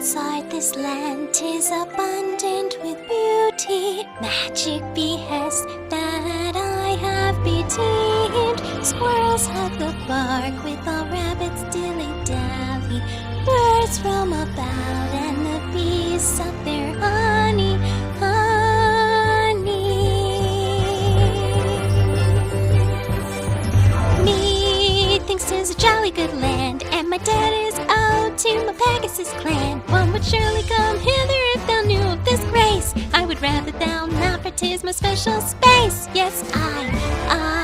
Outside this land 'tis abundant with beauty, magic behest that I have betamed. Squirrels hug the bark with all rabbits dilly-dally. Birds roam about and the bees suck their honey, honey. Methinks 'tis a jolly good land, and my debt is owed to my Pegasus clan. One would surely come hither if thou knew of this grace. I would rather thou not, for 'tis my special space. Yes, I